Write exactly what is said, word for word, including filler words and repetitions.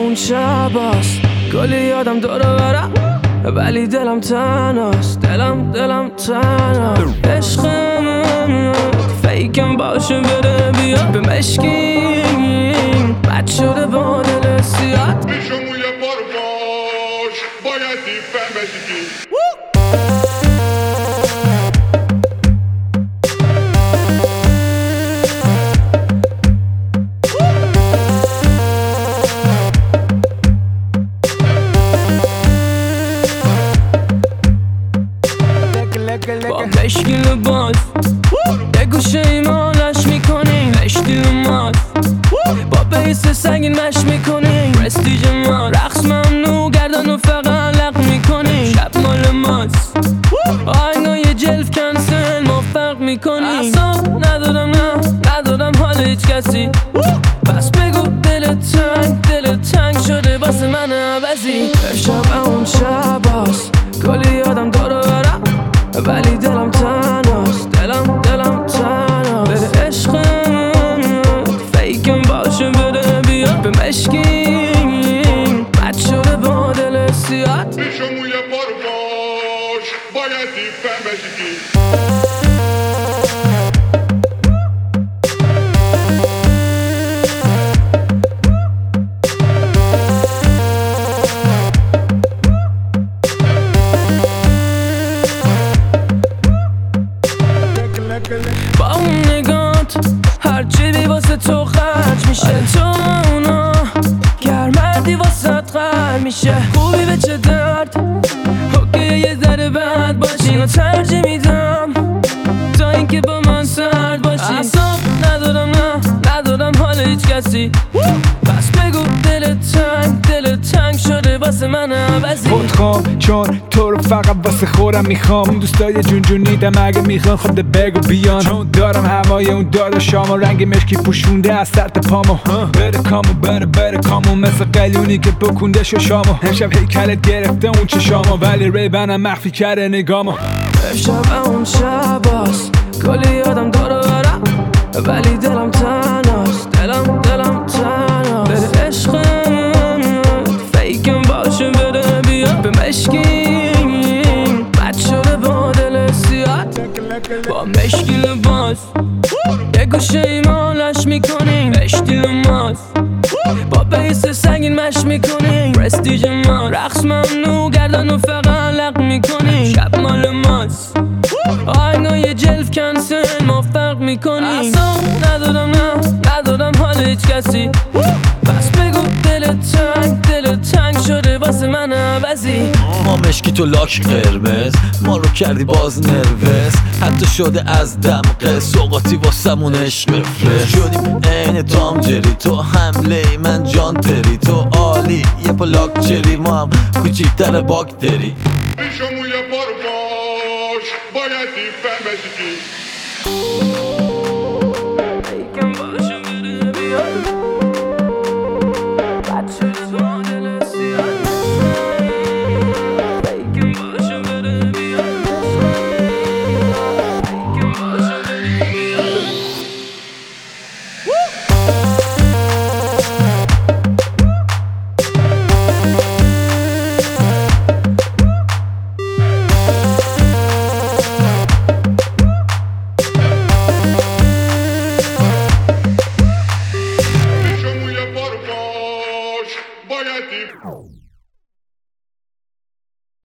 اون شباست کلی یادم داره برم ولی دلم تنهاست دلم دلم تنهاست عشقم فیکم باشه بره بیاد به مشکین بد شده با دل سیاد میشم یه بار باش بایدی فهمشی با مشکل باز یه گوشه ایمانش میکنیم اشتیل ماز با بیس سنگین مش میکنیم پرستیج ما رقص ممنوع گردن و فقط لق میکنیم شب مال ماست آهنگای جلف کنسل ما فرق میکنیم اصلا ندارم نه ندارم حال هیچ کسی پس بگو دل تنگ دل تنگ شده واسه من عوضی شب اون شباست کلی یادم داره برم ولی دلم تنهاست دلم دلم تنهاست بده عشقم فیکم باشه بده بیاد به مشکین بد شده با دل سیاد میشم یه بار باش بایدی فهمشی با اون نگات هرچی بی واسه تو خرج میشه تو اونا گرمردی واسه قل میشه خوبی به چه درد اوکی یه ذره بد باشی و ترجیح میدم تا اینکه با من سرد باشی اصلا ندارم نه ندارم حال هیچ کسی پس بگو دل تنگ دل تنگ شده واسه من عوضی خودخوام چون تو رو فقط واسه خورم میخوام اون دوستای جون جونیدم اگه میخوان خود بگو بیان چون دارم هوای اون دادا شامو رنگ مشکی پوشونده از سرت پامو بره کامو بره بره کامو مثل قلیونی که بکنده شو شامو امشب هیکلت گرفته اون چشامو ولی ریبنم مخفی کرده نگامو شب اون شباست کلی یادم داره برم ولی دلم تنهاست دلم دلم تنهاست بده عشقم فیکم باشه بده بیاد به مشکین بد شده با دل سیاد با مشکل باز یه گوشه ایمانش میکنیم اشتیل ماز با بیس سنگین مش میکنیم پرستیج ما رقص ممنوع گردن و فقط لق میکنیم شب مال ماست آهنگای جلف کنسل ما فرق میکنیم اصلا ندارم نه ندارم حال هیچ کسی پس بگو دل تنگ دل تنگ شده واسه من عوضی ما مشکی تو لاک قرمز ما رو کردی باز نروس حتی شده از دمقه سوقاتی واسمون عشق فرس شدیم عین تام جری تو حمله من جان تری تو عالی یه پا لاک چری ما هم کوچیکتر باکتری میشم یه بار باش بایدی فهمشی فیکم باشه بده بیاد بد شده با دل سیاد فیکم باشه بده بیاد فیکم باشه بده بیاد میشم یه بار باش بایدی